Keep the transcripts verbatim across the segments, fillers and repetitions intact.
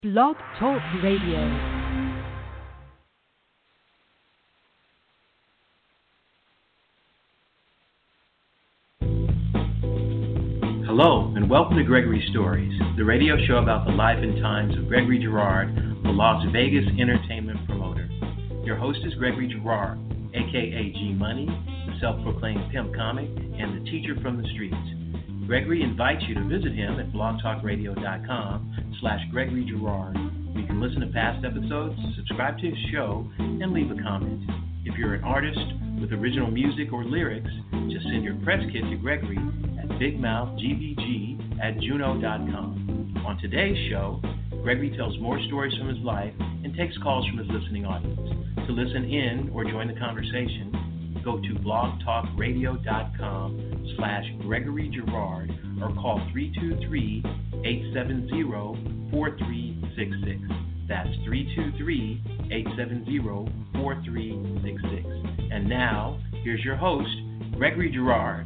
Blog Talk Radio. Hello, and welcome to Gregory Stories, the radio show about the life and times of Gregory Girard, the Las Vegas entertainment promoter. Your host is Gregory Girard, a k a. G-Money, the self-proclaimed pimp comic, and the teacher from the streets. Gregory invites you to visit him at blogtalkradio.com slash Gregory Girard. You can listen to past episodes, subscribe to his show, and leave a comment. If you're an artist with original music or lyrics, just send your press kit to Gregory at bigmouthgbg at juno dot com. On today's show, Gregory tells more stories from his life and takes calls from his listening audience. To listen in or join the conversation, go to blogtalkradio.com slash Gregory Girard or call three two three, eight seven zero, four three six six. That's three two three, eight seven zero, four three six six. And now, here's your host, Gregory Girard.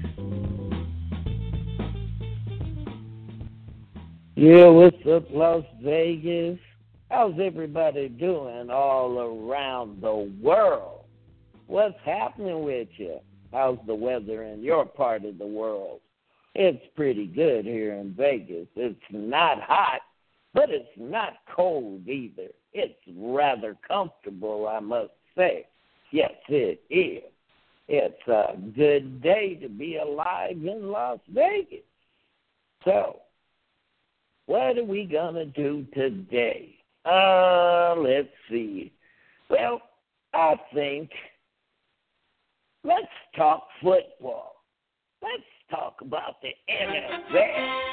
Yeah, what's up, Las Vegas? How's everybody doing all around the world? What's happening with you? How's the weather in your part of the world? It's pretty good here in Vegas. It's not hot, but it's not cold either. It's rather comfortable, I must say. Yes, it is. It's a good day to be alive in Las Vegas. So, what are we going to do today? Uh, let's see. Well, I think let's talk football. Let's talk about the N F L.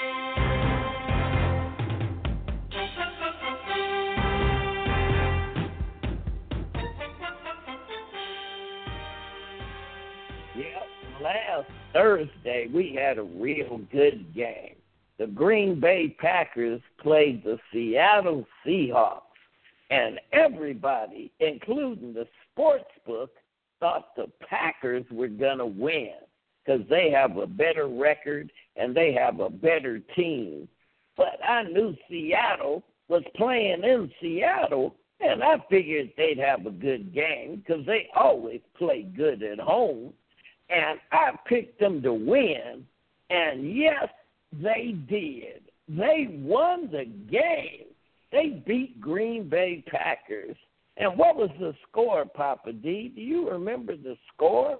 Yep, last Thursday we had a real good game. The Green Bay Packers played the Seattle Seahawks, and everybody, including the sports book, thought the Packers were going to win because they have a better record and they have a better team. But I knew Seattle was playing in Seattle, and I figured they'd have a good game because they always play good at home. And I picked them to win, and yes, they did. They won the game. They beat Green Bay Packers. And what was the score, Papa D? Do you remember the score?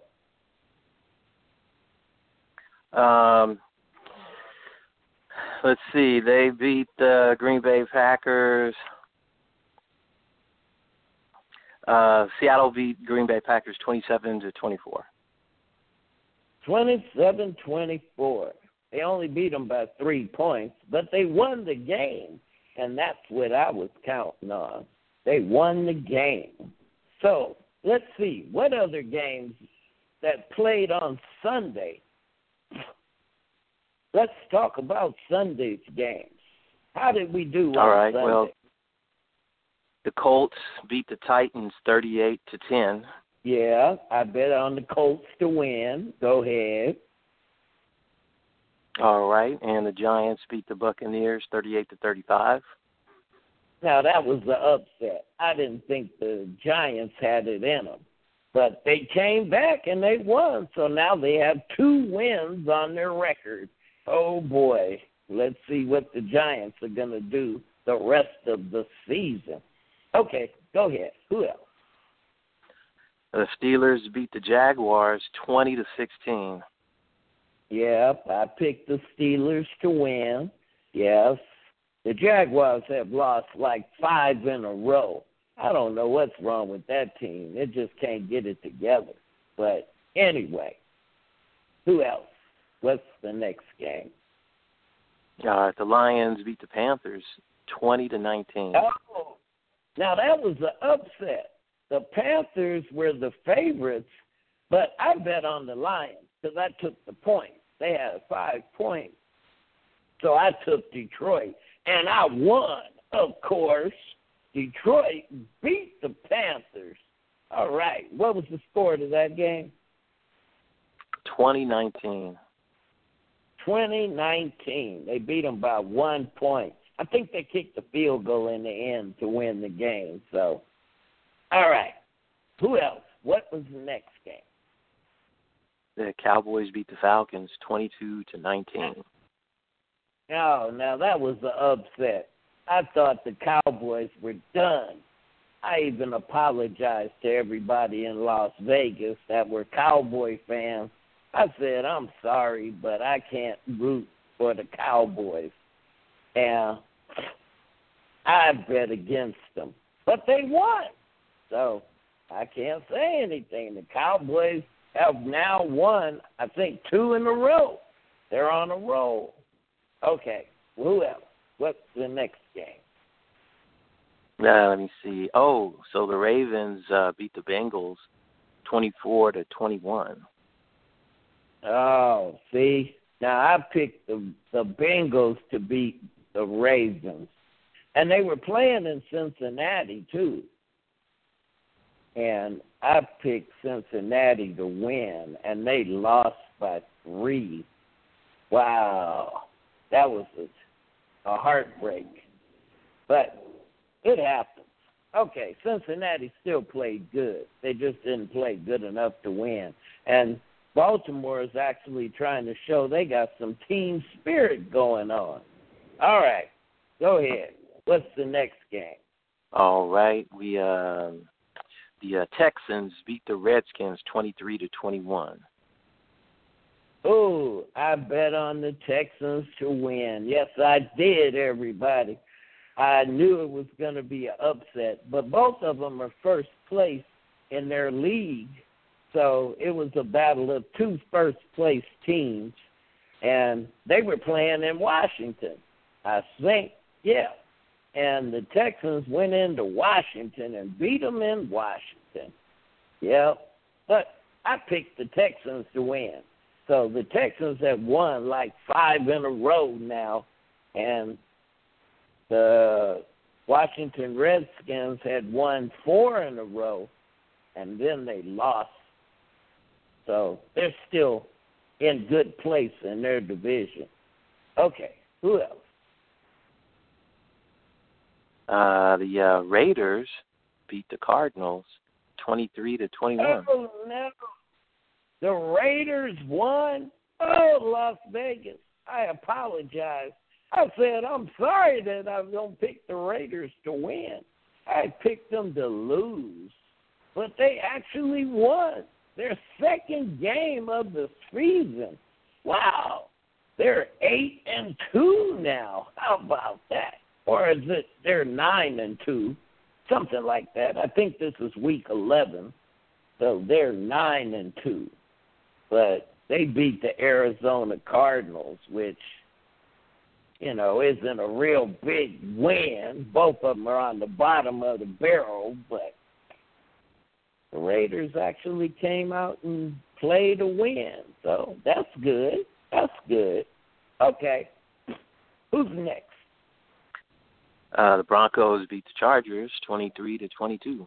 Um, let's see. They beat the Green Bay Packers. Uh, Seattle beat Green Bay Packers twenty-seven to twenty-four. twenty-seven twenty-four. They only beat them by three points, but they won the game, and that's what I was counting on. They won the game. So let's see, what other games that played on Sunday? Let's talk about Sunday's games. How did we do on All right, Sunday? well, the Colts beat the Titans thirty-eight to ten. Yeah, I bet on the Colts to win. Go ahead. All right, and the Giants beat the Buccaneers thirty-eight to thirty-five. Now, that was the upset. I didn't think the Giants had it in them. But they came back and they won, so now they have two wins on their record. Oh, boy. Let's see what the Giants are going to do the rest of the season. Okay, go ahead. Who else? The Steelers beat the Jaguars twenty to sixteen. Yep, I picked the Steelers to win. Yes. The Jaguars have lost like five in a row. I don't know what's wrong with that team. It just can't get it together. But anyway, who else? What's the next game? Uh, the Lions beat the Panthers twenty to nineteen. Oh, now that was the upset. The Panthers were the favorites, but I bet on the Lions because I took the points. They had five points. So I took Detroit, and I won, of course. Detroit beat the Panthers. All right. What was the score to that game? twenty nineteen. twenty nineteen. They beat them by one point. I think they kicked the field goal in the end to win the game. So, all right. Who else? What was the next game? The Cowboys beat the Falcons twenty-two to nineteen. Oh, now that was an upset. I thought the Cowboys were done. I even apologized to everybody in Las Vegas that were Cowboy fans. I said, I'm sorry, but I can't root for the Cowboys. And I bet against them. But they won. So I can't say anything. The Cowboys have now won, I think, two in a row. They're on a roll. Okay, who else? What's the next game? Uh, let me see. Oh, so the Ravens uh, beat the Bengals twenty-four to twenty-one. Oh, see? Now, I picked the, the Bengals to beat the Ravens. And they were playing in Cincinnati, too. And I picked Cincinnati to win, and they lost by three. Wow. That was a, a heartbreak. But it happens. Okay, Cincinnati still played good. They just didn't play good enough to win. And Baltimore is actually trying to show they got some team spirit going on. All right, go ahead. What's the next game? All right, we uh, the uh, Texans beat the Redskins twenty-three to twenty-one. Oh, I bet on the Texans to win. Yes, I did, everybody. I knew it was going to be an upset, but both of them are first place in their league. So it was a battle of two first-place teams, and they were playing in Washington, I think. Yeah. And the Texans went into Washington and beat them in Washington. Yeah. But I picked the Texans to win. So the Texans have won like five in a row now, and the Washington Redskins had won four in a row, and then they lost. So they're still in good place in their division. Okay, who else? Uh, the uh, Raiders beat the Cardinals twenty-three to twenty-one. Oh, no. The Raiders won? Oh, Las Vegas. I apologize. I said I'm sorry that I don't pick the Raiders to win. I picked them to lose. But they actually won their second game of the season. Wow. They're eight and two now. How about that? Or is it they're nine and two? Something like that. I think this is week eleven. So they're nine and two. But they beat the Arizona Cardinals, which, you know, isn't a real big win. Both of them are on the bottom of the barrel, but the Raiders actually came out and played to win. So that's good. That's good. Okay. Who's next? Uh, the Broncos beat the Chargers twenty-three to twenty-two.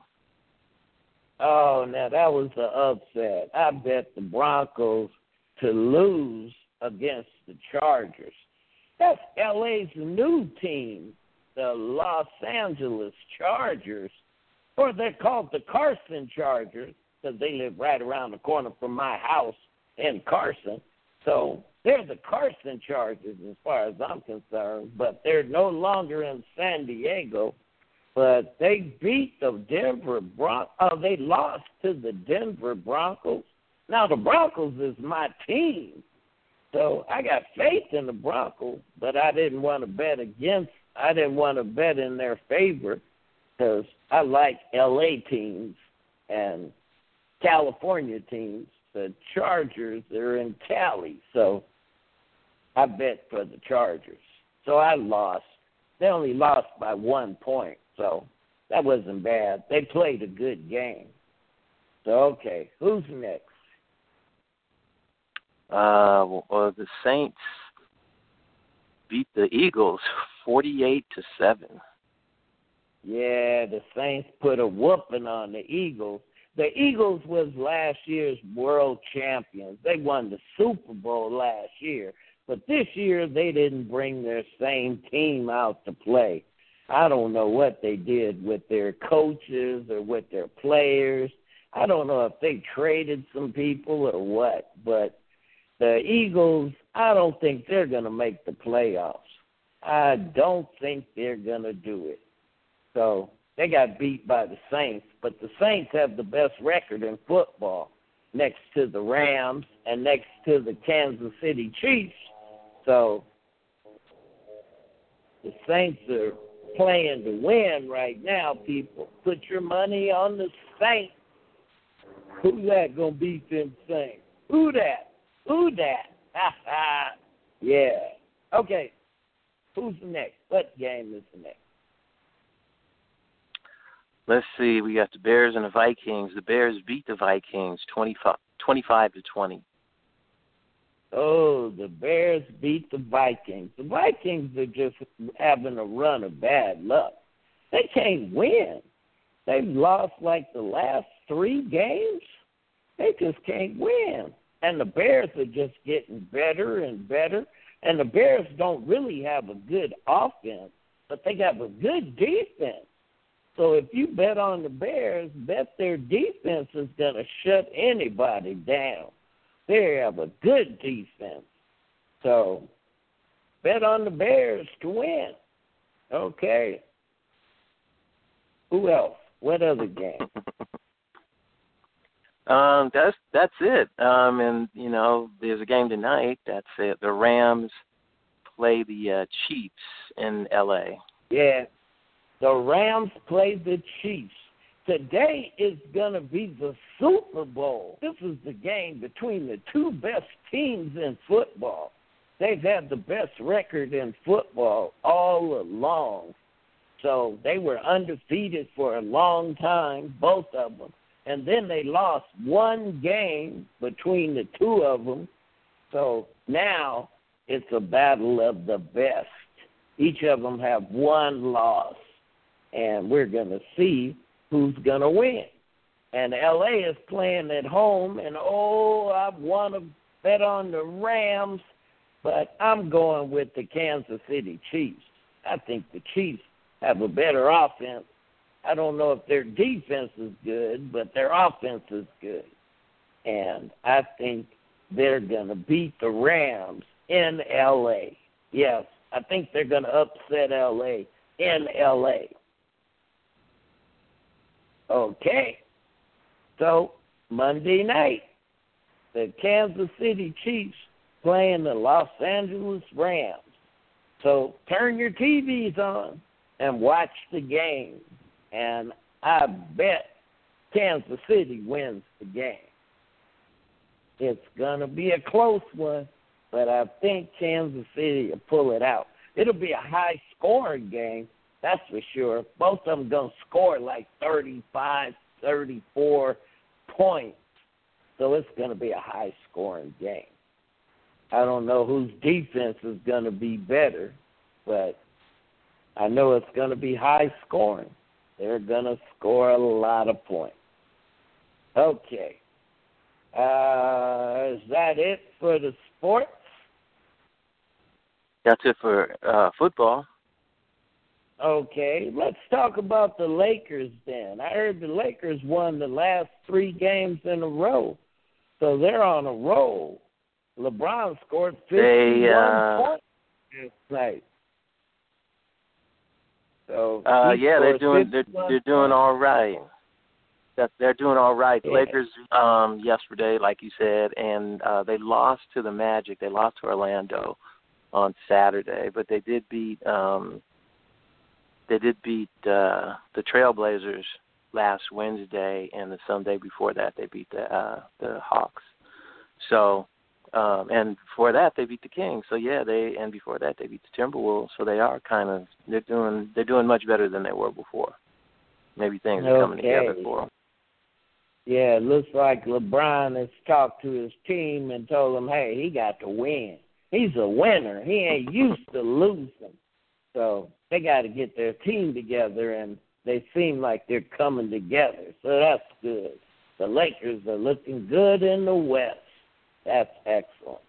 Oh, now that was the upset. I bet the Broncos to lose against the Chargers. That's L A's new team, the Los Angeles Chargers, or they're called the Carson Chargers because they live right around the corner from my house in Carson. So they're the Carson Chargers as far as I'm concerned, but they're no longer in San Diego. But they beat the Denver Broncos. Oh, they lost to the Denver Broncos. Now, the Broncos is my team. So I got faith in the Broncos, but I didn't want to bet against. I didn't want to bet in their favor because I like L A teams and California teams. The Chargers are in Cali, so I bet for the Chargers. So I lost. They only lost by one point, so that wasn't bad. They played a good game. So, okay, who's next? Uh, well, the Saints beat the Eagles forty-eight to seven. Yeah, the Saints put a whooping on the Eagles. The Eagles was last year's world champions. They won the Super Bowl last year. But this year they didn't bring their same team out to play. I don't know what they did with their coaches or with their players. I don't know if they traded some people or what, but the Eagles, I don't think they're going to make the playoffs. I don't think they're going to do it. So they got beat by the Saints, but the Saints have the best record in football next to the Rams and next to the Kansas City Chiefs. So the Saints are playing to win right now, people. Put your money on the Saints. Who's that going to beat them Saints? Who that? Who that? Ha ha. Yeah. Okay. Who's the next? What game is the next? Let's see. We got the Bears and the Vikings. The Bears beat the Vikings twenty-five, twenty-five to twenty. Oh, the Bears beat the Vikings. The Vikings are just having a run of bad luck. They can't win. They've lost like the last three games. They just can't win. And the Bears are just getting better and better. And the Bears don't really have a good offense, but they have a good defense. So if you bet on the Bears, bet their defense is going to shut anybody down. They have a good defense. So bet on the Bears to win. Okay. Who else? What other game? um, that's that's it. Um, and you know, there's a game tonight. That's it. The Rams play the uh, Chiefs in L A. Yeah, the Rams play the Chiefs. Today is going to be the Super Bowl. This is the game between the two best teams in football. They've had the best record in football all along. So they were undefeated for a long time, both of them. And then they lost one game between the two of them. So now it's a battle of the best. Each of them have one loss. And we're going to see who's going to win. And L A is playing at home, and, oh, I want to bet on the Rams, but I'm going with the Kansas City Chiefs. I think the Chiefs have a better offense. I don't know if their defense is good, but their offense is good. And I think they're going to beat the Rams in L A. Yes, I think they're going to upset L A in L A. Okay, so Monday night, the Kansas City Chiefs playing the Los Angeles Rams. So turn your T Vs on and watch the game. And I bet Kansas City wins the game. It's going to be a close one, but I think Kansas City will pull it out. It'll be a high-scoring game. That's for sure. Both of them going to score like thirty-five, thirty-four points. So it's going to be a high-scoring game. I don't know whose defense is going to be better, but I know it's going to be high-scoring. They're going to score a lot of points. Okay. Uh, is that it for the sports? That's it for uh, football. Okay, let's talk about the Lakers then. I heard the Lakers won the last three games in a row, so they're on a roll. LeBron scored fifty-one they, uh, points last night. So uh, yeah, they're doing they're, they're doing points. all right. That they're doing all right. The Yeah. Lakers um, yesterday, like you said, and uh, they lost to the Magic. They lost to Orlando on Saturday, but they did beat. Um, They did beat uh, the Trailblazers last Wednesday, and the Sunday before that they beat the uh, the Hawks. So, um, and before that they beat the Kings. So yeah, they and before that they beat the Timberwolves. So they are kind of they're doing they're doing much better than they were before. Maybe things are coming Okay. together for them. Yeah, it looks like LeBron has talked to his team and told them, hey, he got to win. He's a winner. He ain't used to losing. So they got to get their team together, and they seem like they're coming together. So that's good. The Lakers are looking good in the West. That's excellent.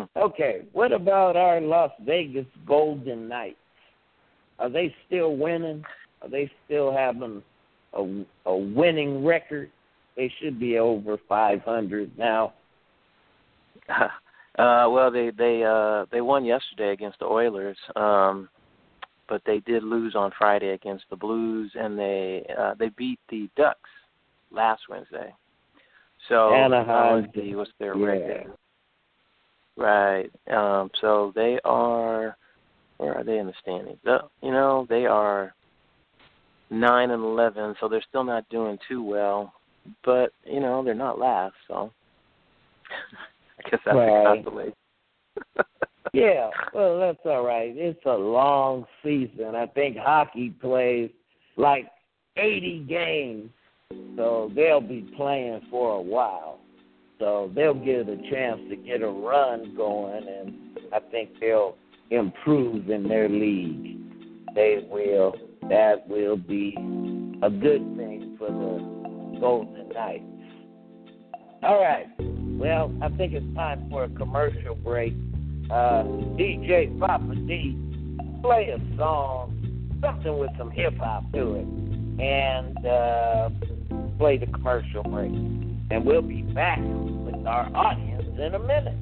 Okay, what about our Las Vegas Golden Knights? Are they still winning? Are they still having a, a winning record? They should be over five hundred now. Uh, well, they they uh, they won yesterday against the Oilers, um, but they did lose on Friday against the Blues, and they uh, they beat the Ducks last Wednesday. So Anaheim, uh, let's see, what's their yeah. record? Right. Um, so they are. Where are they in the standings? Uh, you know, they are nine and eleven, so they're still not doing too well. But you know, they're not last, so I guess that's right. a consolation. Yeah, well, that's all right. It's a long season. I think hockey plays like eighty games, so they'll be playing for a while. So they'll get a chance to get a run going, and I think they'll improve in their league. They will. That will be a good thing for the Golden Knights. All right. Well, I think it's time for a commercial break. Uh, D J Papa D, play a song, something with some hip-hop to it, and uh, play the commercial break. And we'll be back with our audience in a minute.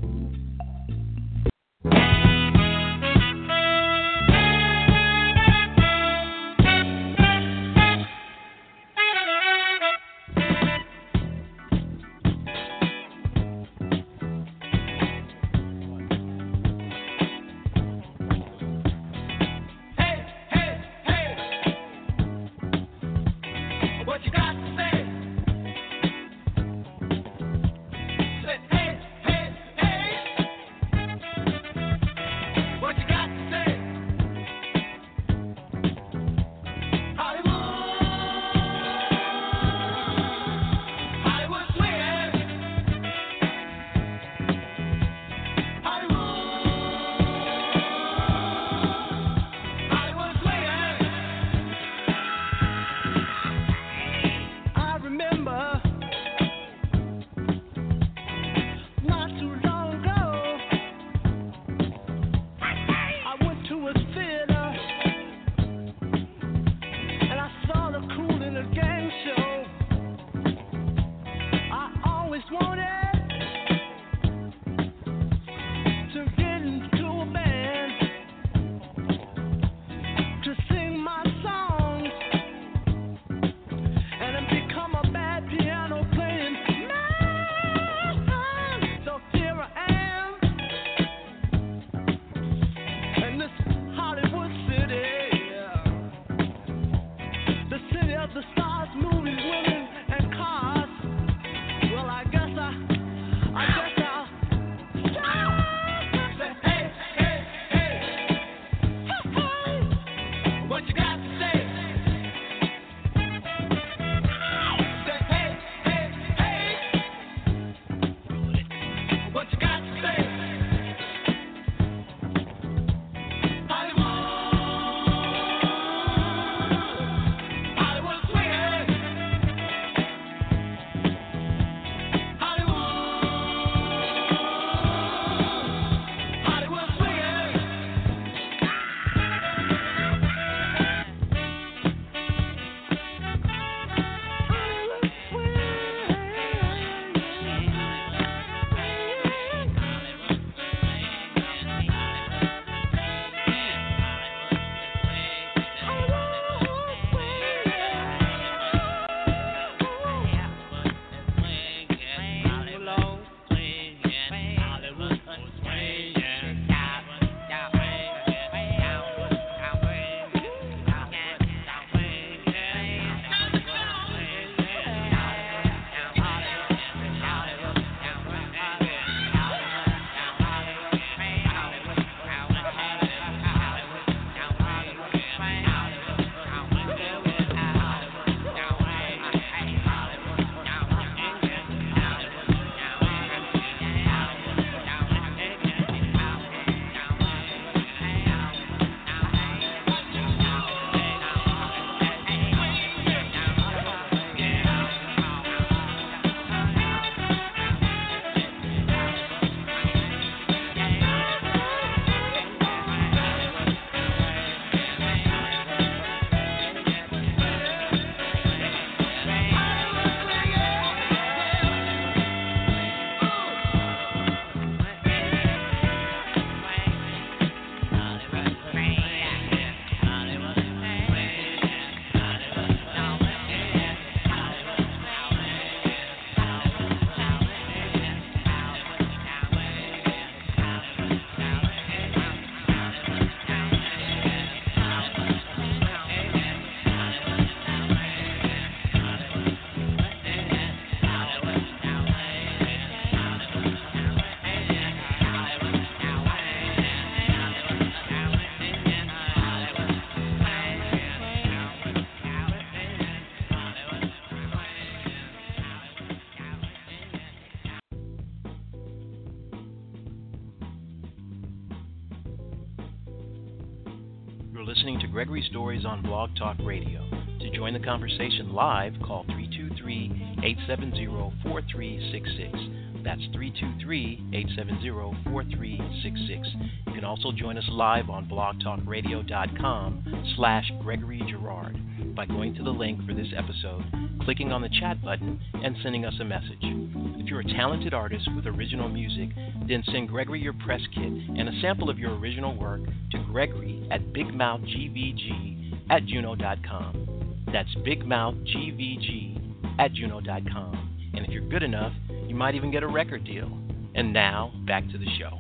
Gregory Stories on Blog Talk Radio. To join the conversation live, call three two three, eight seven zero, four three six six. That's three two three, eight seven zero, four three six six. You can also join us live on blogtalkradio.com slash Gregory Girard by going to the link for this episode, clicking on the chat button, and sending us a message. If you're a talented artist with original music, then send Gregory your press kit and a sample of your original work to Gregory at bigmouthgvg at juno dot com. That's bigmouthgvg at juno dot com. And if you're good enough, you might even get a record deal. And now, back to the show.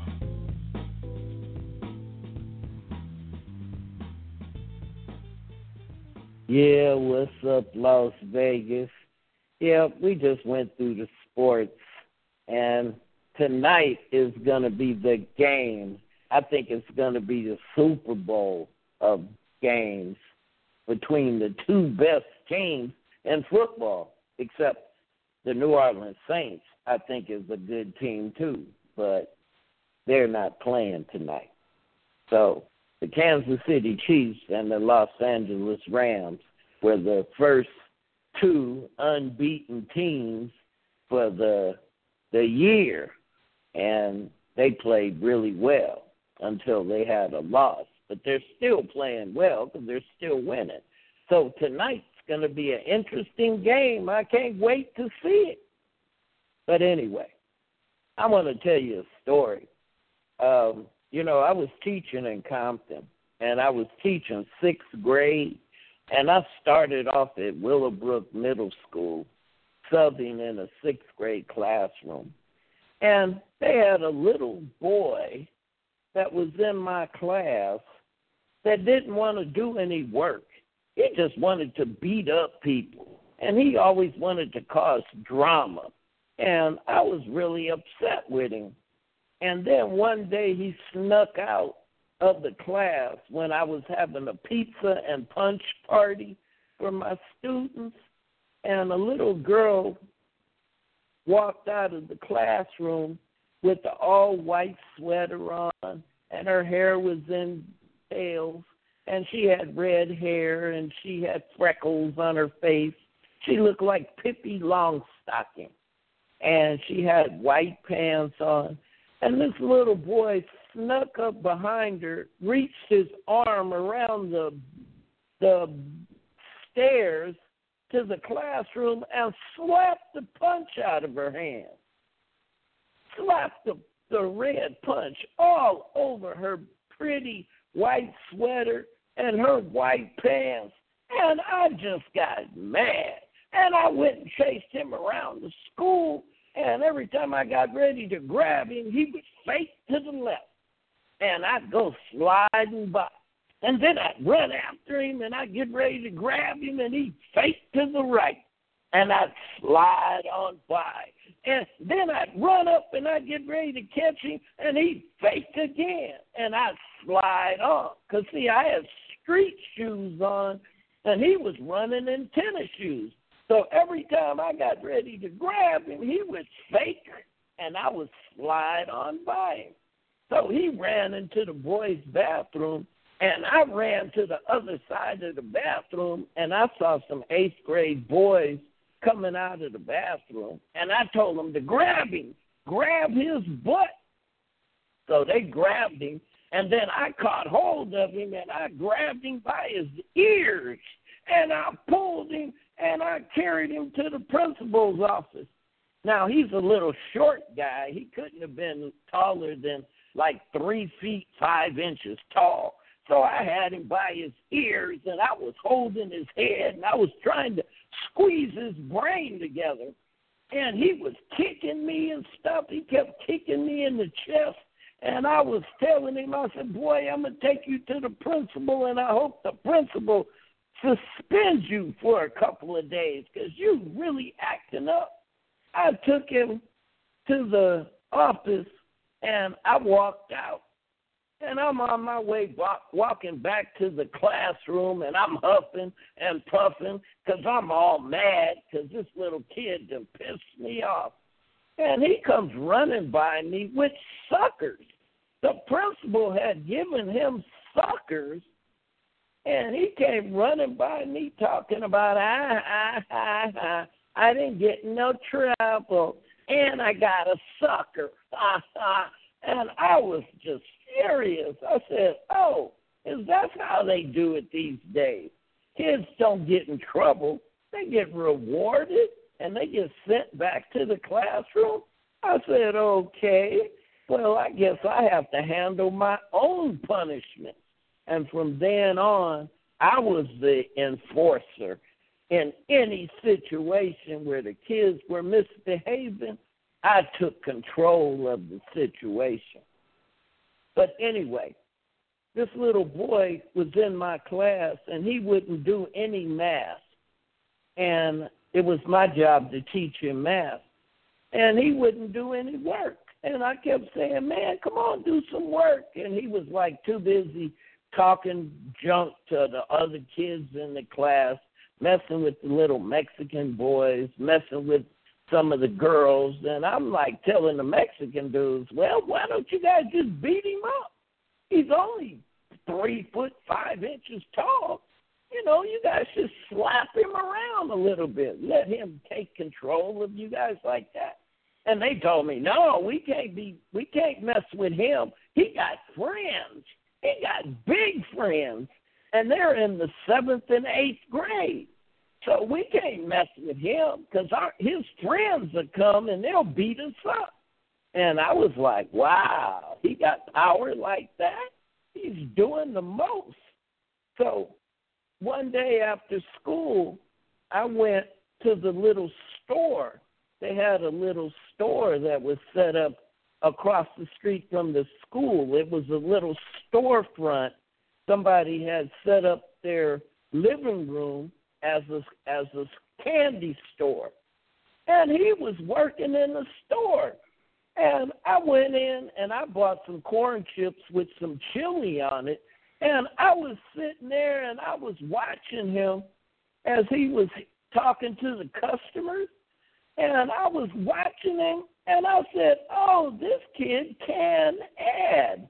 Yeah, what's up, Las Vegas? Yeah, we just went through the sports, and tonight is going to be the game. I think it's going to be the Super Bowl of games between the two best teams in football, except the New Orleans Saints, I think, is a good team too, but they're not playing tonight. So the Kansas City Chiefs and the Los Angeles Rams were the first two unbeaten teams for the the year, and they played really well until they had a loss. But they're still playing well because they're still winning. So tonight's going to be an interesting game. I can't wait to see it. But anyway, I want to tell you a story. Um, you know, I was teaching in Compton, and I was teaching sixth grade, and I started off at Willowbrook Middle School, subbing in a sixth grade classroom. And they had a little boy that was in my class that didn't want to do any work. He just wanted to beat up people, and he always wanted to cause drama. And I was really upset with him. And then one day he snuck out of the class when I was having a pizza and punch party for my students, and a little girl walked out of the classroom with the all-white sweater on, and her hair was in tails, and she had red hair, and she had freckles on her face. She looked like Pippi Longstocking, and she had white pants on. And this little boy snuck up behind her, reached his arm around the the stairs to the classroom, and slapped the punch out of her hand. Slapped the, the red punch all over her pretty white sweater and her white pants. And I just got mad. And I went and chased him around the school. And every time I got ready to grab him, he would fake to the left. And I'd go sliding by. And then I'd run after him, and I'd get ready to grab him, and he'd fake to the right. And I'd slide on by. And then I'd run up, and I'd get ready to catch him, and he'd fake again. And I'd slide on. Because, see, I had street shoes on, and he was running in tennis shoes. So every time I got ready to grab him, he would fake, and I would slide on by him. So he ran into the boys' bathroom, and I ran to the other side of the bathroom, and I saw some eighth grade boys coming out of the bathroom, and I told them to grab him, grab his butt. So they grabbed him, and then I caught hold of him, and I grabbed him by his ears, and I pulled him, and I carried him to the principal's office. Now, he's a little short guy. He couldn't have been taller than like three feet, five inches tall. So I had him by his ears, and I was holding his head, and I was trying to squeeze his brain together. And he was kicking me and stuff. He kept kicking me in the chest. And I was telling him, I said, boy, I'm going to take you to the principal, and I hope the principal suspends you for a couple of days because you really acting up. I took him to the office, and I walked out. And I'm on my way walk, walking back to the classroom, and I'm huffing and puffing because I'm all mad because this little kid done pissed me off. And he comes running by me with suckers. The principal had given him suckers And he came running by me talking about, I, I, I, I, I didn't get in no trouble, and I got a sucker. And I was just furious. I said, oh, is that how they do it these days? Kids don't get in trouble. They get rewarded, and they get sent back to the classroom. I said, okay, well, I guess I have to handle my own punishment. And from then on, I was the enforcer. In any situation where the kids were misbehaving, I took control of the situation. But anyway, this little boy was in my class, and he wouldn't do any math. And it was my job to teach him math. And he wouldn't do any work. And I kept saying, man, come on, do some work. And he was like too busy talking junk to the other kids in the class, messing with the little Mexican boys, messing with some of the girls. And I'm like telling the Mexican dudes, well, why don't you guys just beat him up? He's only three foot five inches tall. You know, you guys should slap him around a little bit. Let him take control of you guys like that. And they told me, no, we can't be, we can't mess with him. He got friends. He got big friends, and they're in the seventh and eighth grade. So we can't mess with him because his friends will come and they'll beat us up. And I was like, wow, he got power like that? He's doing the most. So one day after school, I went to the little store. They had a little store that was set up across the street from the school. It was a little storefront. Somebody had set up their living room as a, as a candy store. And he was working in the store. And I went in and I bought some corn chips with some chili on it. And I was sitting there and I was watching him as he was talking to the customers. And I was watching him, and I said, oh, this kid can add.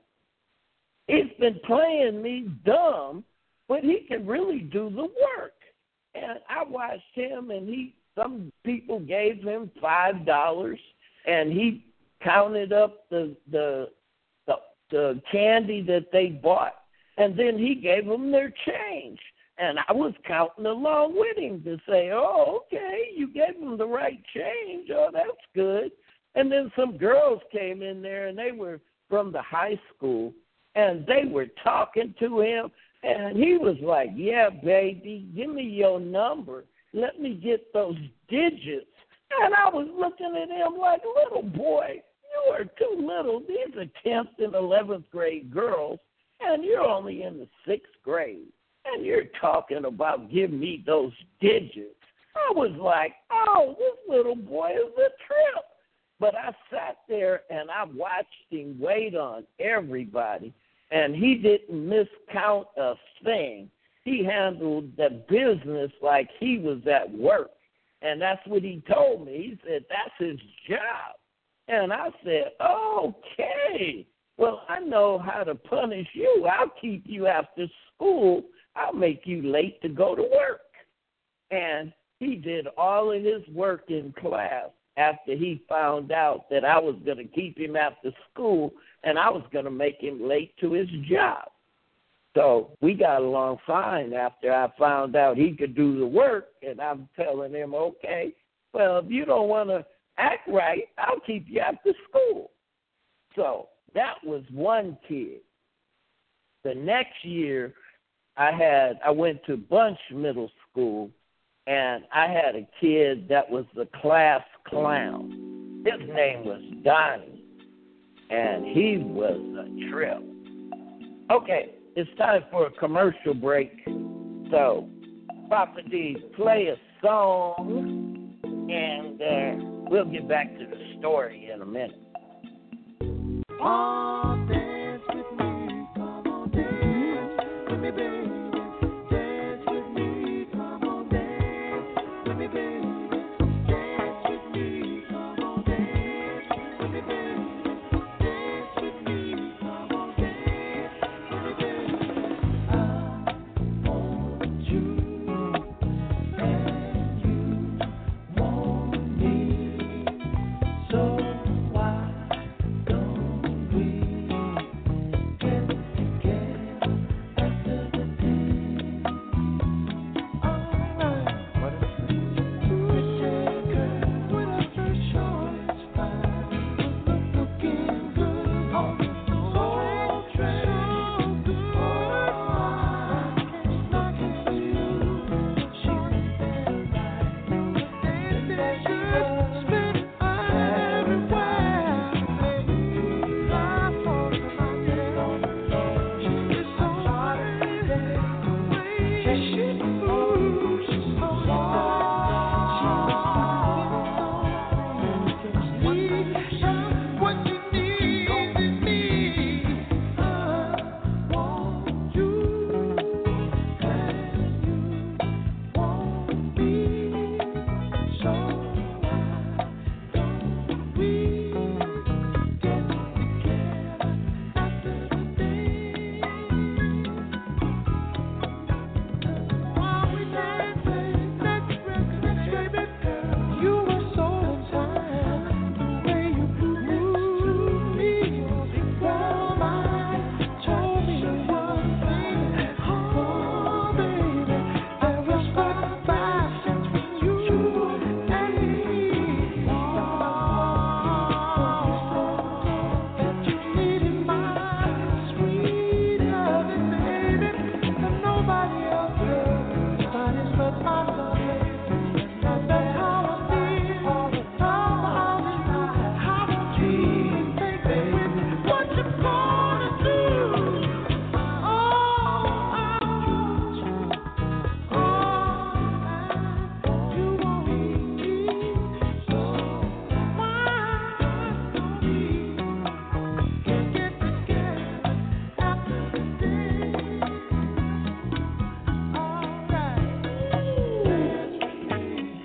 He's been playing me dumb, but he can really do the work. And I watched him, and he some people gave him five dollars, and he counted up the, the the the candy that they bought, and then he gave them their change. And I was counting along with him to say, oh, okay, you gave them the right change. Oh, that's good. And then some girls came in there, and they were from the high school, and they were talking to him. And he was like, yeah, baby, give me your number. Let me get those digits. And I was looking at him like, little boy, you are too little. These are tenth and eleventh grade girls, and you're only in the sixth grade. And you're talking about give me those digits. I was like, oh, this little boy is a trip. But I sat there and I watched him wait on everybody, and he didn't miscount a thing. He handled the business like he was at work. And that's what he told me. He said, that's his job. And I said, okay, well, I know how to punish you. I'll keep you after school. I'll make you late to go to work. And he did all of his work in class after he found out that I was going to keep him after school and I was going to make him late to his job. So we got along fine after I found out he could do the work, and I'm telling him, okay, well, if you don't want to act right, I'll keep you after school. So that was one kid. The next year, I had I went to Bunch Middle School, and I had a kid that was the class clown. His name was Donnie, and he was a trip. Okay, it's time for a commercial break. So, Papa D, play a song, and uh, we'll get back to the story in a minute. Oh, dance with me, come on, dance with me, baby. Dance with me, come on, dance with me, baby. Dance with me, come on, dance with me, baby. Dance with me, come on, dance with me, baby. I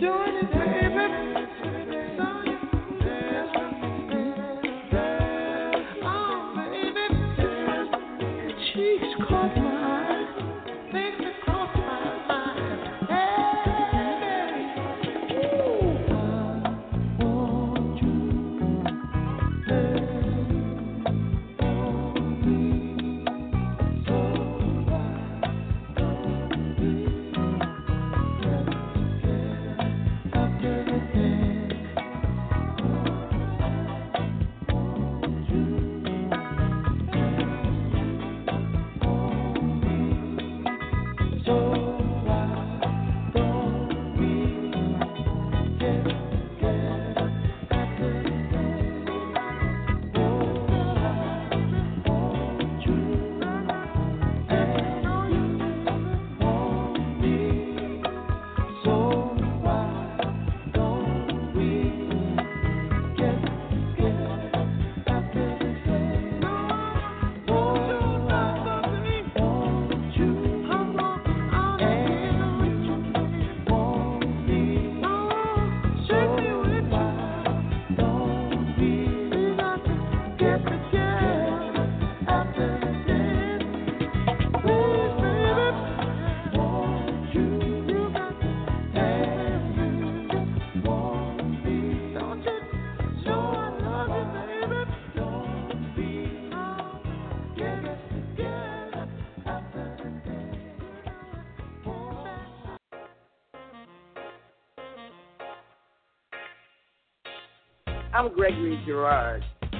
I'm Gregory Girard,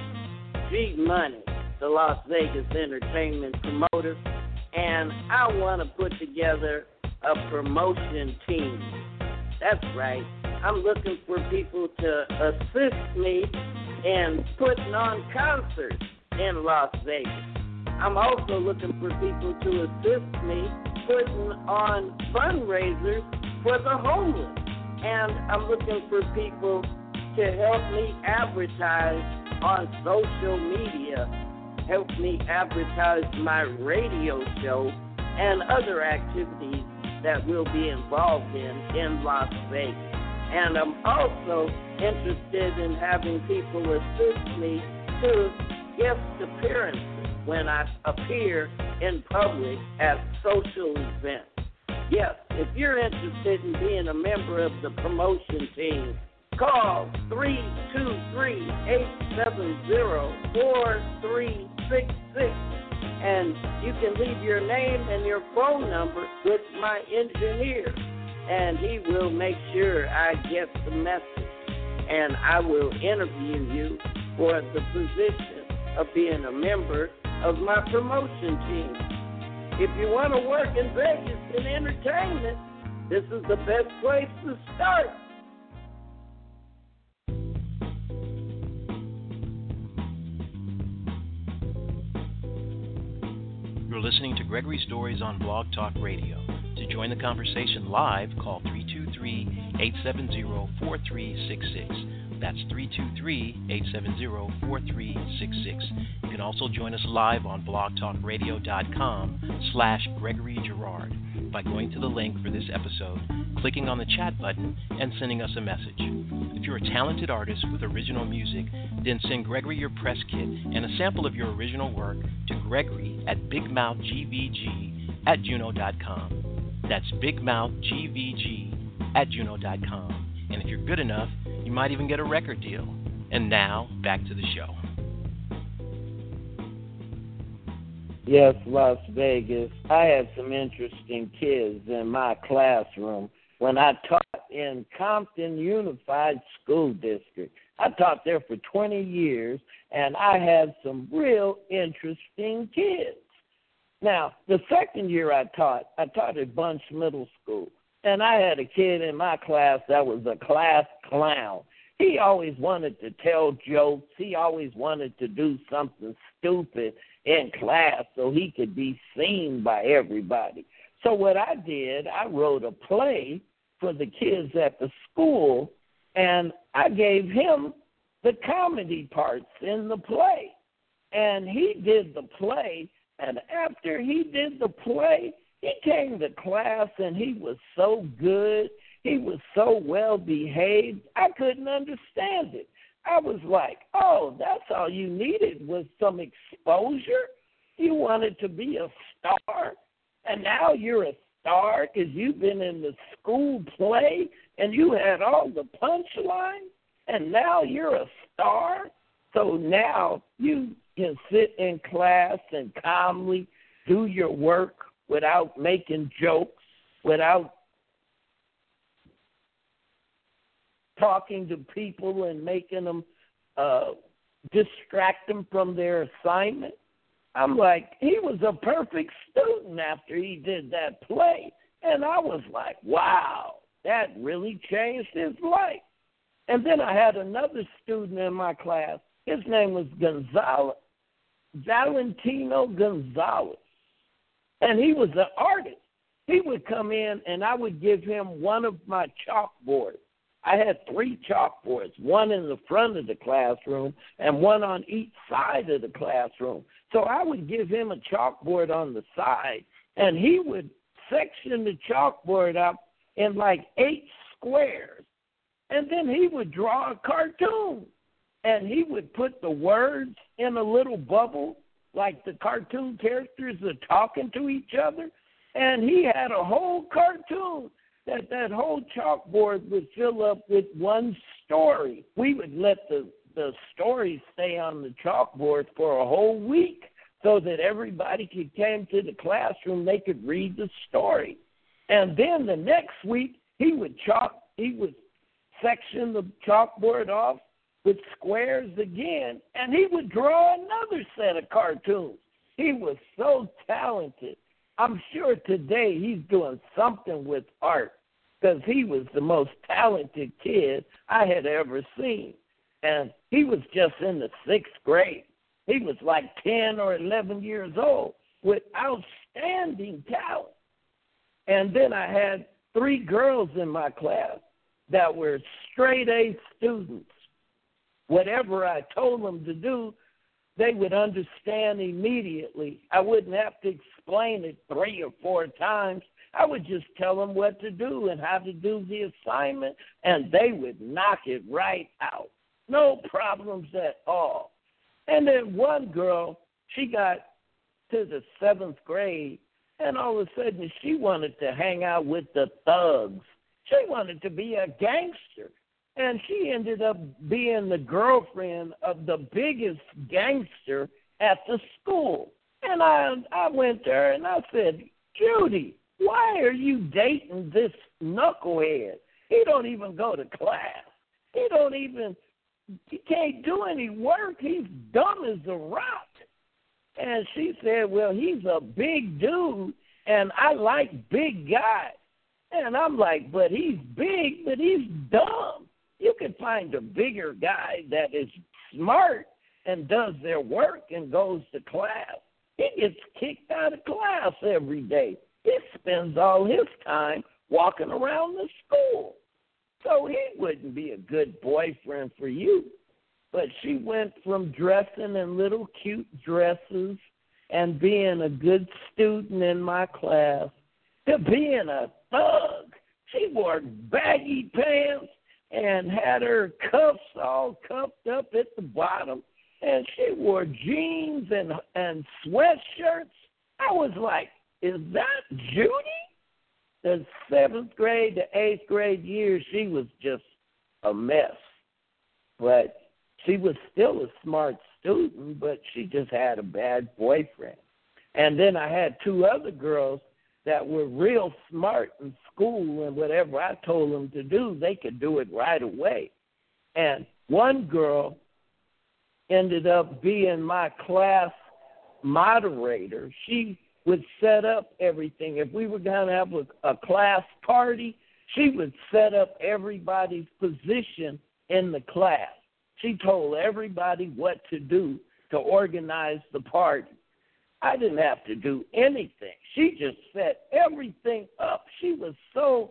G Money, the Las Vegas entertainment promoter, and I want to put together a promotion team. That's right. I'm looking for people to assist me in putting on concerts in Las Vegas. I'm also looking for people to assist me putting on fundraisers for the homeless. And I'm looking for people to help me advertise on social media, help me advertise my radio show and other activities that we'll be involved in in Las Vegas. And I'm also interested in having people assist me to guest appearances when I appear in public at social events. Yes, if you're interested in being a member of the promotion team, call three two three, eight seven zero, four three six six, and you can leave your name and your phone number with my engineer, and he will make sure I get the message, and I will interview you for the position of being a member of my promotion team. If you want to work in Vegas in entertainment, this is the best place to start. You're listening to Gregory Stories on Blog Talk Radio. To join the conversation live, call three two three, eight seven zero, four three six six. That's three two three, eight seven zero, four three six six. You can also join us live on blogtalkradio.com slash Gregory Girard by going to the link for this episode, clicking on the chat button, and sending us a message. If you're a talented artist with original music, then send Gregory your press kit and a sample of your original work to Gregory at bigmouthgvg at juno dot com. That's bigmouthgvg at juno dot com. And if you're good enough, you might even get a record deal. And now, back to the show. Yes, Las Vegas. I had some interesting kids in my classroom when I taught in Compton Unified School District. I taught there for twenty years, and I had some real interesting kids. Now, the second year I taught, I taught at Bunch Middle School, and I had a kid in my class that was a class clown. He always wanted to tell jokes. He always wanted to do something stupid in class so he could be seen by everybody. So what I did, I wrote a play for the kids at the school, and I gave him the comedy parts in the play. And he did the play, and after he did the play, he came to class, and he was so good. He was so well behaved, I couldn't understand it. I was like, oh, that's all you needed was some exposure? You wanted to be a star, and now you're a star because you've been in the school play and you had all the punchlines, and now you're a star? So now you can sit in class and calmly do your work without making jokes, without talking to people and making them uh, distract them from their assignment. I'm like, he was a perfect student after he did that play. And I was like, wow, that really changed his life. And then I had another student in my class. His name was Gonzalez, Valentino Gonzalez. And he was an artist. He would come in and I would give him one of my chalkboards. I had three chalkboards, one in the front of the classroom and one on each side of the classroom. So I would give him a chalkboard on the side, and he would section the chalkboard up in like eight squares. And then he would draw a cartoon, and he would put the words in a little bubble, like the cartoon characters are talking to each other. And he had a whole cartoon that that whole chalkboard would fill up with one story. We would let the, the story stay on the chalkboard for a whole week so that everybody could came to the classroom, they could read the story. And then the next week, he would chalk, he would section the chalkboard off with squares again, and he would draw another set of cartoons. He was so talented. I'm sure today he's doing something with art because he was the most talented kid I had ever seen. And he was just in the sixth grade. He was like ten or eleven years old with outstanding talent. And then I had three girls in my class that were straight A students. Whatever I told them to do, they would understand immediately. I wouldn't have to explain it three or four times. I would just tell them what to do and how to do the assignment, and they would knock it right out. No problems at all. And then one girl, she got to the seventh grade, and all of a sudden she wanted to hang out with the thugs. She wanted to be a gangster. And she ended up being the girlfriend of the biggest gangster at the school. And I I went to her and I said, Judy, why are you dating this knucklehead? He don't even go to class. He don't even, he can't do any work. He's dumb as a rock. And she said, well, he's a big dude, and I like big guys. And I'm like, but he's big, but he's dumb. You can find a bigger guy that is smart and does their work and goes to class. He gets kicked out of class every day. He spends all his time walking around the school. So he wouldn't be a good boyfriend for you. But she went from dressing in little cute dresses and being a good student in my class to being a thug. She wore baggy pants and had her cuffs all cuffed up at the bottom, and she wore jeans and and sweatshirts. I was like, is that Judy? The seventh grade to eighth grade year, she was just a mess. But she was still a smart student, but she just had a bad boyfriend. And then I had two other girls that were real smart in school, and whatever I told them to do, they could do it right away. And one girl ended up being my class moderator. She would set up everything. If we were going to have a, a class party, she would set up everybody's position in the class. She told everybody what to do to organize the party. I didn't have to do anything. She just set everything up. She was so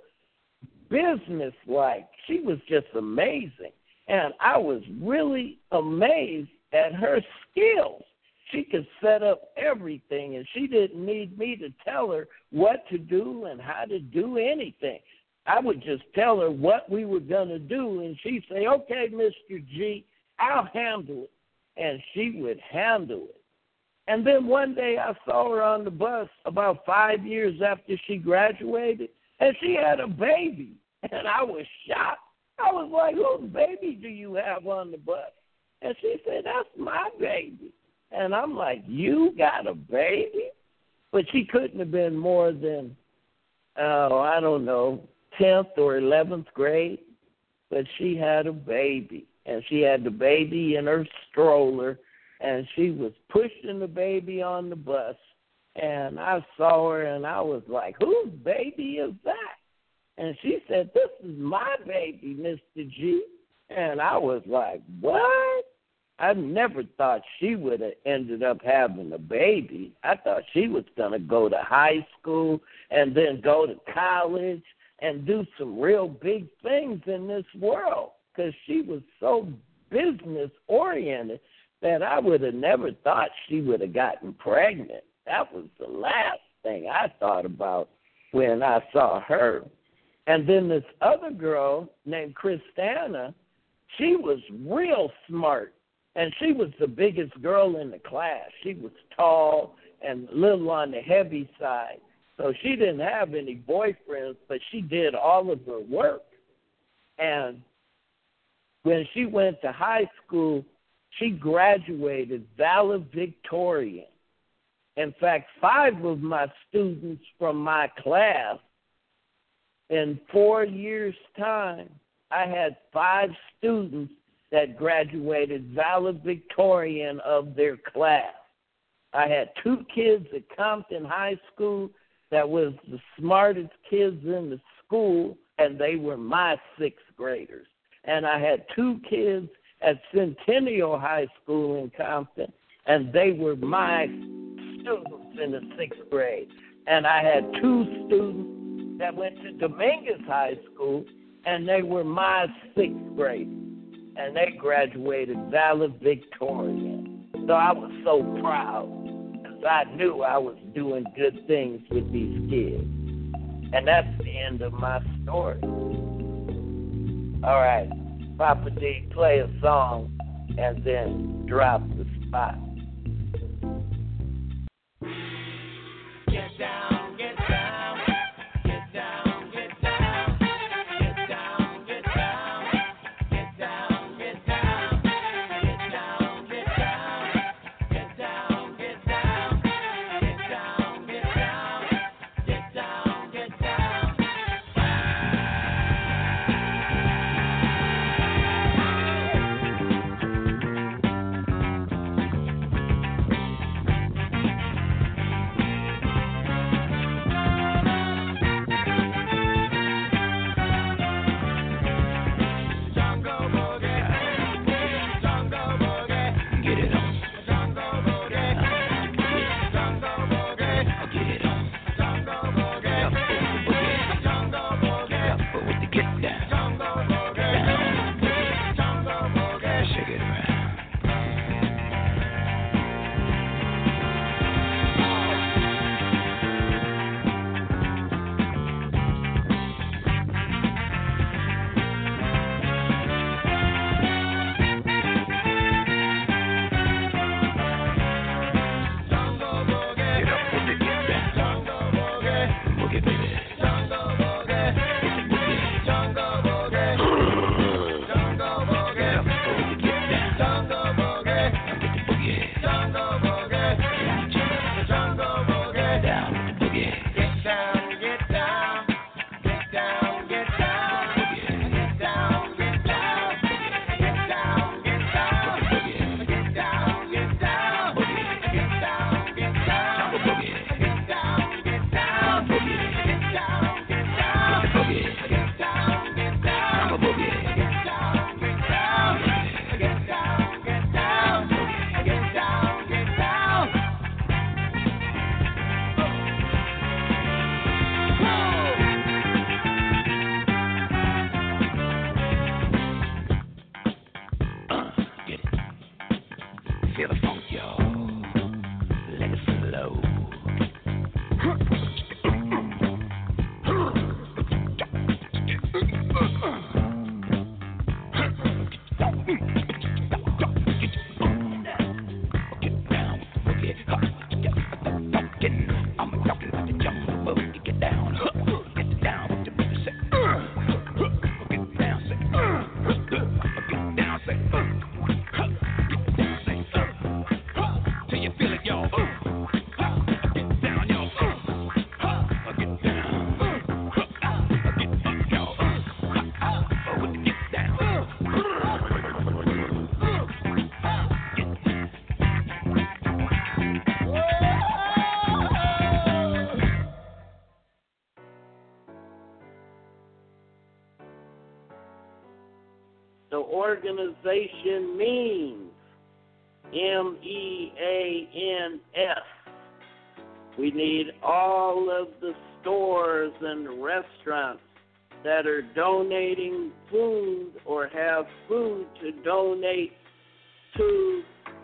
businesslike. She was just amazing. And I was really amazed at her skills. She could set up everything, and she didn't need me to tell her what to do and how to do anything. I would just tell her what we were going to do, and she'd say, okay, Mister G, I'll handle it. And she would handle it. And then one day I saw her on the bus about five years after she graduated, and she had a baby. And I was shocked. I was like, whose baby do you have on the bus? And she said, that's my baby. And I'm like, you got a baby? But she couldn't have been more than, oh, I don't know, tenth or eleventh grade. But she had a baby. And she had the baby in her stroller, and she was pushing the baby on the bus. And I saw her, and I was like, whose baby is that? And she said, this is my baby, Mister G. And I was like, what? I never thought she would have ended up having a baby. I thought she was going to go to high school and then go to college and do some real big things in this world, because she was so business-oriented that I would have never thought she would have gotten pregnant. That was the last thing I thought about when I saw her. And then this other girl named Christiana, she was real smart, and she was the biggest girl in the class. She was tall and a little on the heavy side, so she didn't have any boyfriends, but she did all of her work. And when she went to high school, she graduated valedictorian. In fact, five of my students from my class, in four years' time, I had five students that graduated valedictorian of their class. I had two kids at Compton High School that was the smartest kids in the school, and they were my sixth graders. And I had two kids at Centennial High School in Compton, and they were my students in the sixth grade. And I had two students that went to Dominguez High School, and they were my sixth graders, and they graduated valedictorian. So I was so proud, because I knew I was doing good things with these kids. And that's the end of my story. All right, Papa D, play a song, and then drop the spot. Get down, get down. the organization MEANS, M E A N S. We need all of the stores and restaurants that are donating food or have food to donate to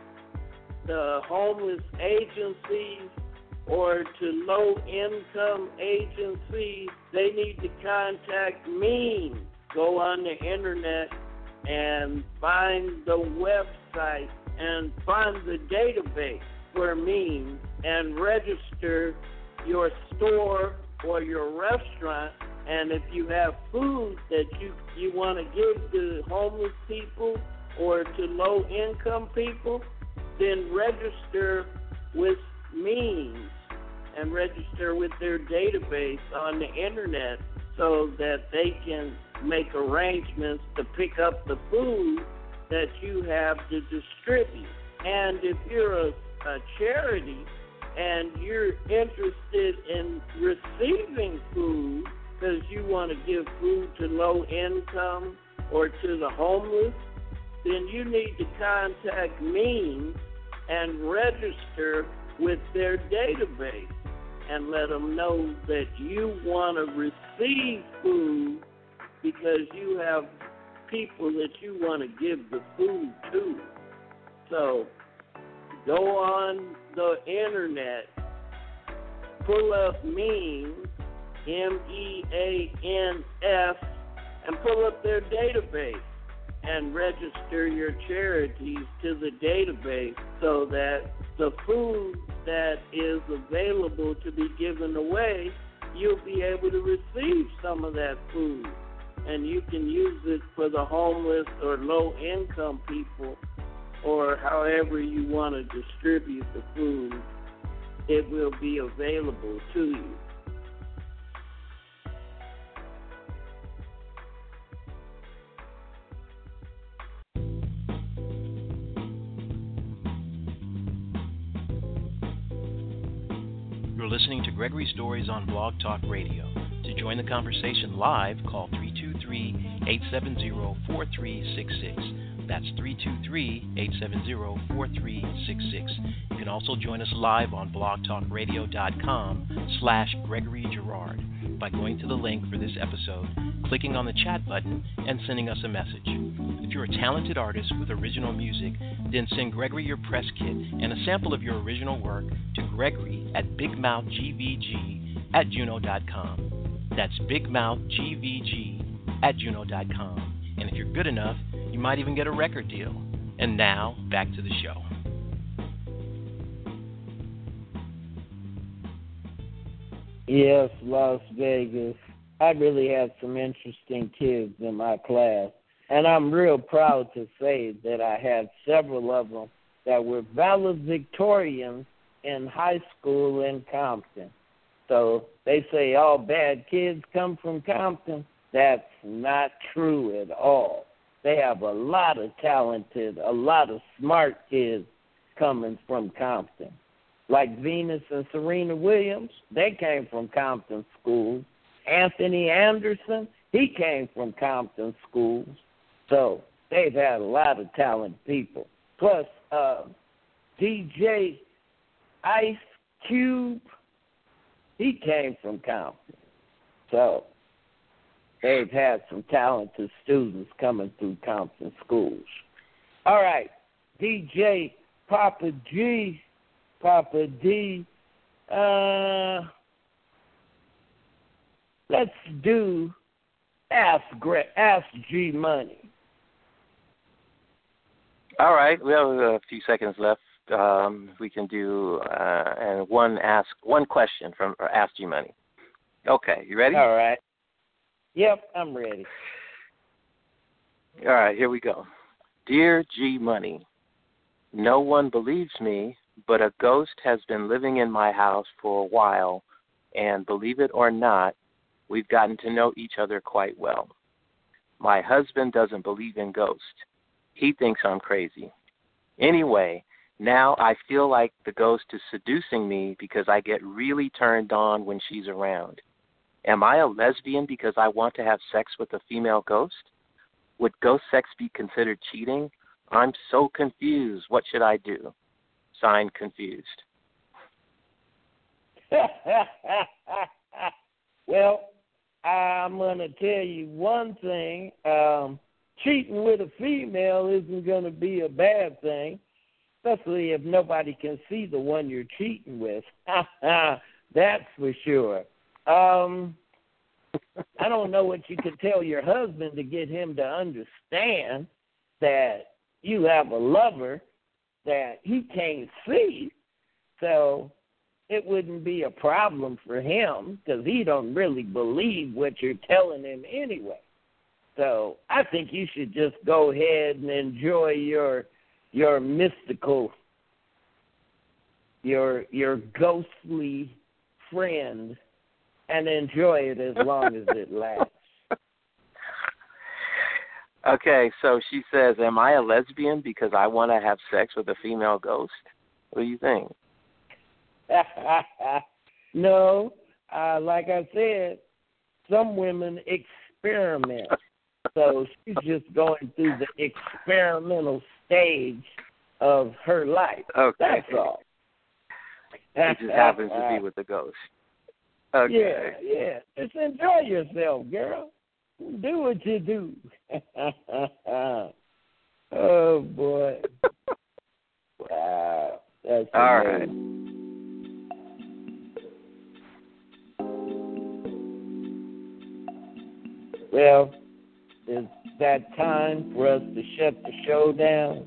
the homeless agencies or to low-income agencies. They need to contact MEANS. Go on the internet and find the website and find the database for MEANS and register your store or your restaurant. And if you have food that you, you want to give to homeless people or to low-income people, then register with MEANS and register with their database on the internet so that they can make arrangements to pick up the food that you have to distribute. And if you're a, a charity and you're interested in receiving food because you want to give food to low income or to the homeless, then you need to contact MEANS and register with their database and let them know that you want to receive food because you have people that you want to give the food to. So go on the internet, pull up MEANS, M E A N S, and pull up their database and register your charities to the database so that the food that is available to be given away, you'll be able to receive some of that food. And you can use it for the homeless or low-income people or however you want to distribute the food. It will be available to you. You're listening to Gregory Stories on Blog Talk Radio. To join the conversation live, call three two three, eight seven zero, four three six six. That's three two three, eight seven zero, four three six six. You can also join us live on blogtalkradio.com slash Gregory Girard by going to the link for this episode, clicking on the chat button, and sending us a message. If you're a talented artist with original music, then send Gregory your press kit and a sample of your original work to Gregory at bigmouthgvg at juno dot com. That's bigmouthgvg at juno dot com. And if you're good enough, you might even get a record deal. And now, back to the show. Yes, Las Vegas. I really had some interesting kids in my class. And I'm real proud to say that I had several of them that were valedictorians in high school in Compton. So they say all bad kids come from Compton. That's not true at all. They have a lot of talented, a lot of smart kids coming from Compton. Like Venus and Serena Williams, they came from Compton schools. Anthony Anderson, he came from Compton schools. So they've had a lot of talented people. Plus, uh, D J Ice Cube, he came from Compton. So they've had some talented students coming through Compton schools. All right, D J Papa G, Papa D, uh, let's do Ask, Ask G Money. All right, we have a few seconds left. Um, we can do uh, and one ask one question from or Ask G Money. Okay, you ready? All right. Yep, I'm ready. All right, here we go. Dear G Money, no one believes me, but a ghost has been living in my house for a while, and believe it or not, we've gotten to know each other quite well. My husband doesn't believe in ghosts. He thinks I'm crazy. Anyway, now I feel like the ghost is seducing me because I get really turned on when she's around. Am I a lesbian because I want to have sex with a female ghost? Would ghost sex be considered cheating? I'm so confused. What should I do? Signed, Confused. Well, I'm going to tell you one thing. Um, cheating with a female isn't going to be a bad thing, especially if nobody can see the one you're cheating with. That's for sure. Um, I don't know what you could tell your husband to get him to understand that you have a lover that he can't see, so it wouldn't be a problem for him because he don't really believe what you're telling him anyway. So I think you should just go ahead and enjoy your your mystical, your your ghostly friend, and enjoy it as long as it lasts. Okay, so she says, am I a lesbian because I want to have sex with a female ghost? What do you think? No, uh, like I said, some women experiment. So she's just going through the experimental stage of her life. Okay. That's all. It just happens to be with the ghost. Okay. Yeah, yeah. Just enjoy yourself, girl. Do what you do. Oh, boy. Wow. That's all amazing. right. Well, is that time for us to shut the show down?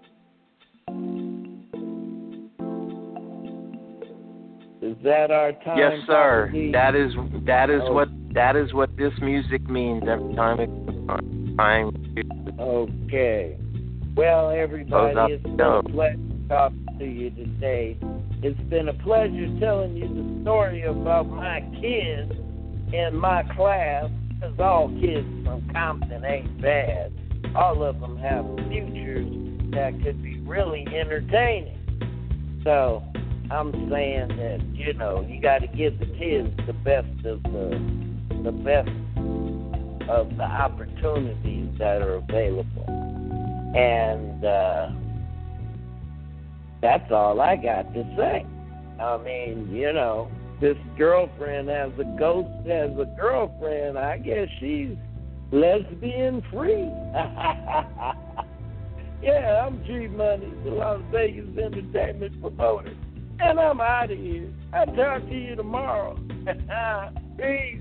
Is that our time? Yes, sir. Papa D? That is that is Oh. what that is what this music means every time it time. Okay. Well, everybody, Close up it's the been show. a pleasure talking to you today. It's been a pleasure telling you the story about my kids in my class, because all kids from Compton ain't bad. All of them have futures that could be really entertaining. So I'm saying that, you know, you got to give the kids the best of the, the best of the opportunities that are available. And uh, that's all I got to say. I mean, you know, this girlfriend has a ghost has a girlfriend. I guess she's lesbian free. Yeah, I'm G Money, the Las Vegas entertainment promoter. And I'm out of here. I'll talk to you tomorrow. Peace.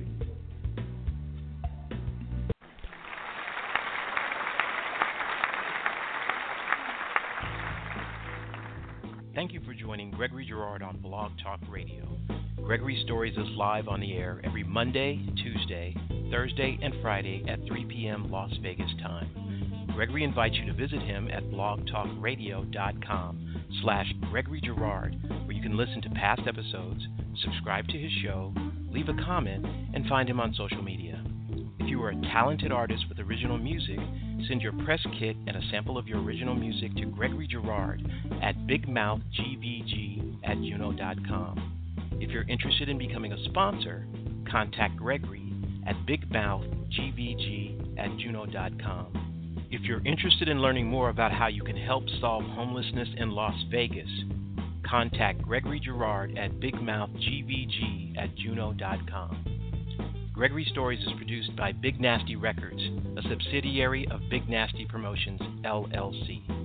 Thank you for joining Gregory Girard on Blog Talk Radio. Gregory Stories is live on the air every Monday, Tuesday, Thursday, and Friday at three p.m. Las Vegas time. Gregory invites you to visit him at blogtalkradio.com slash Gregory Girard, where you can listen to past episodes, subscribe to his show, leave a comment, and find him on social media. If you are a talented artist with original music, send your press kit and a sample of your original music to Gregory Girard at bigmouthgvg at juno dot com. If you're interested in becoming a sponsor, contact Gregory at bigmouthgvg at juno dot com. If you're interested in learning more about how you can help solve homelessness in Las Vegas, contact Gregory Girard at bigmouthgvg at juno dot com. Gregory Stories is produced by Big Nasty Records, a subsidiary of Big Nasty Promotions, L L C.